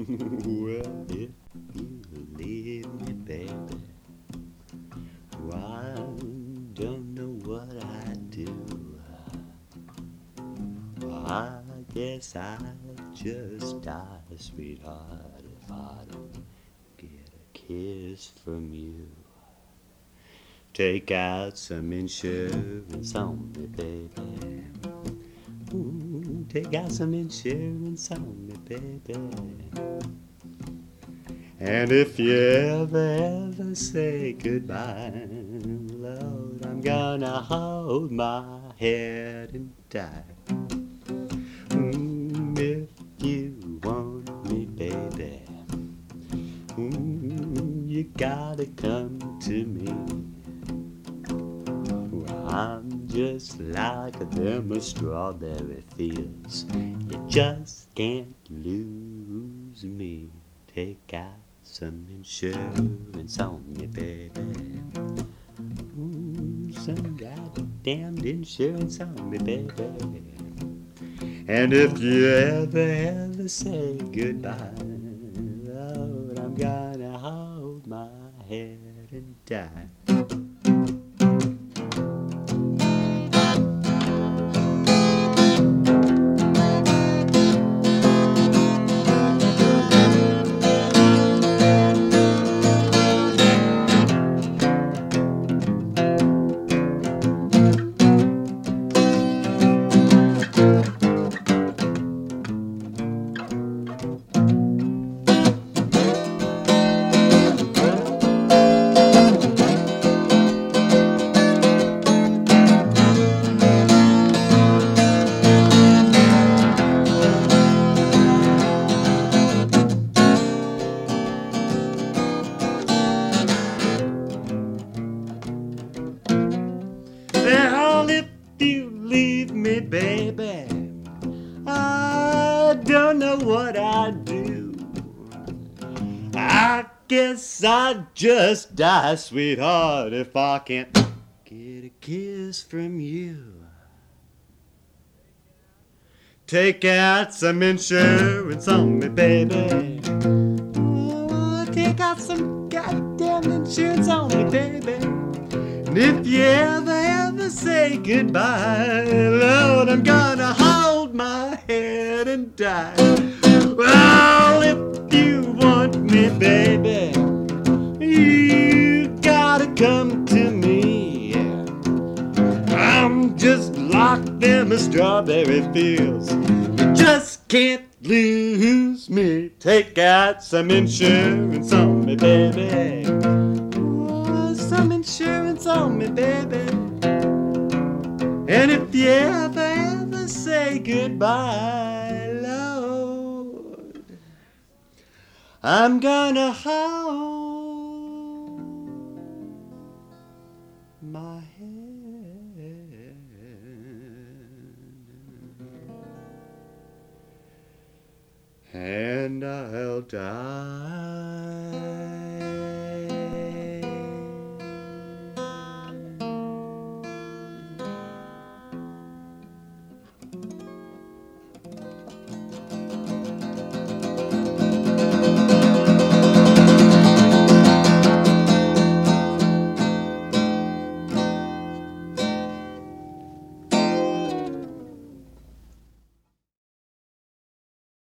Well, if you leave me, baby, I don't know what I'd do. I guess I'd just die, sweetheart, if I don't get a kiss from you. Take out some insurance on me, baby. Ooh, take out some insurance on me, baby. And if you ever say goodbye, Lord, I'm gonna hold my head and die. If you want me, baby, you gotta come to me. I'm just like them strawberry fields. You just can't lose me. Take out some insurance on me, baby. Some goddamned insurance on me, baby. And if you ever say goodbye, Lord, I'm gonna hold my head and die. Well, if you leave me, baby, I don't know what I'd do. I guess I'd just die, sweetheart, if I can't get a kiss from you. Take out some insurance on me, baby. Oh, take out some goddamn insurance on me, baby. And if you ever say goodbye, Lord, I'm gonna hold my head and die. Well, if you want me, baby, you gotta come to me. I'm just like them strawberry fields. You just can't lose me. Take out some insurance on me, baby. Some insurance on me, baby. And if you ever say goodbye, Lord, I'm gonna hold my head and I'll die.